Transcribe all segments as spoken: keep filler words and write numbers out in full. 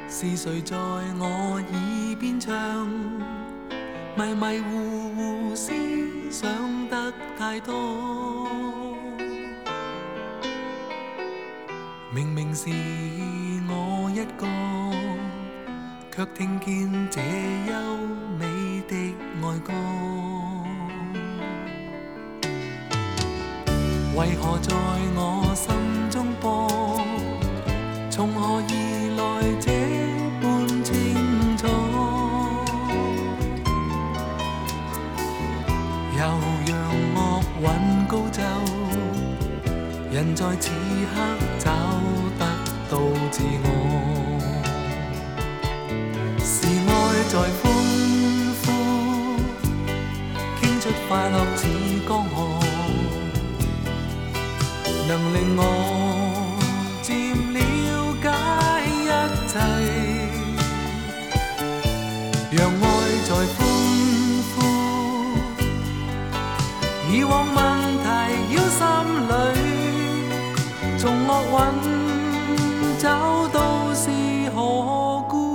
是谁在我耳边唱？迷迷糊糊思想得太多，明明是我一个，却听见这优美的爱歌。为何在我心中播？从何而来这般清楚？又让乐韻高奏，人在此刻找得到自我。是愛在歡呼，傾出快樂似江河，能令我漸了解一切。讓愛在歡呼，以往問題繞心裏，從樂韻找到是何故？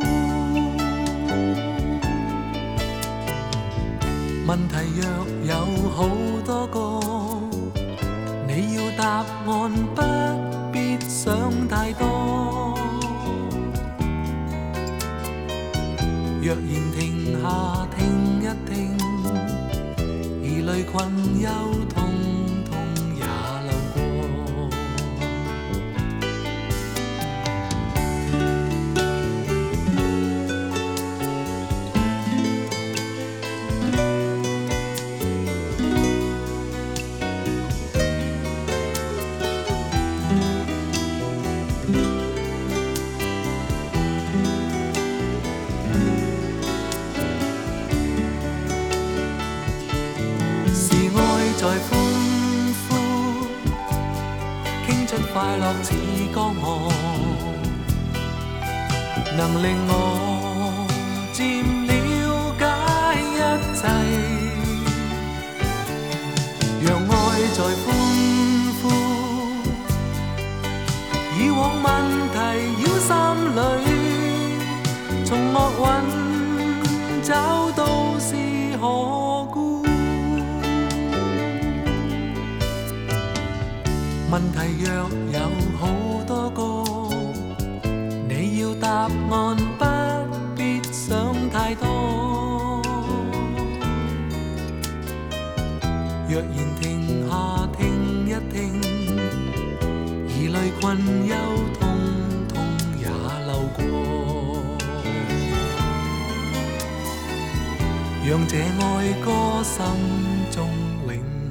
問題若有好多個，你要答案不必想太多。若然停下聽一聽，疑慮困憂通通也流過。在歡呼，傾出快樂似江河，能令我漸了解一切。讓愛在歡呼，以往問題繞心裏，從樂韻找到是何故？問題若有好多個，你要答案不必想太多。若然停下聽一聽，疑慮困憂通通也流過。讓這愛歌心中永